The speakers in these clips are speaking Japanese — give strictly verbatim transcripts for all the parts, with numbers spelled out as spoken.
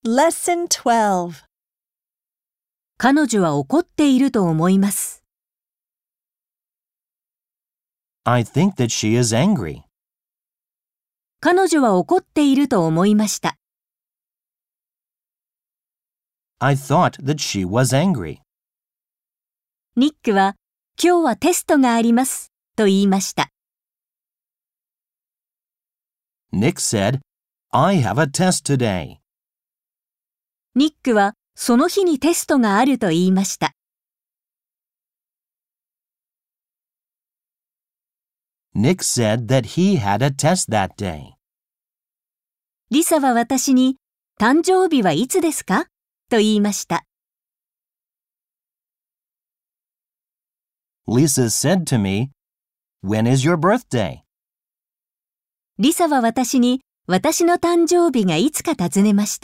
Lesson twelve. 彼女は怒っていると思います。 I think that she is angry. 彼女は怒っていると思いました。 I thought that she was angry. ニックは、今日はテストがあります、と言いました。 Nick said, I have a test today. ニックは、その日にテストがあると言いました。 Nick said that he had a test that day. リサは私に、誕生日はいつですかと言いました。 Lisa said to me, When is your birthday? リサは私に、私の誕生日がいつか尋ねました。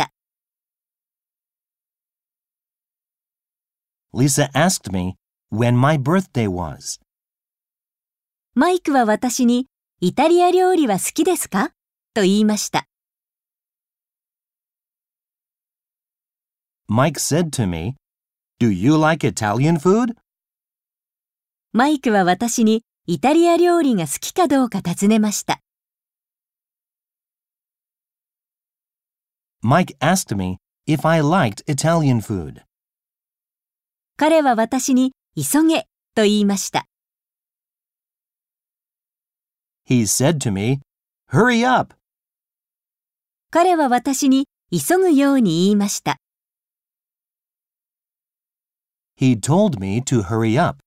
Lisa asked me when my birthday was. マイクは私に、イタリア料理は好きですかと言いました。 Mike said to me, Do you like Italian food? マイクは私に、イタリア料理が好きかどうか尋ねました。 Mike asked me if I liked Italian food. 彼は私に、急げ、と言いました。 He said to me, Hurry up! 彼は私に、急ぐように言いました。 He told me to hurry up.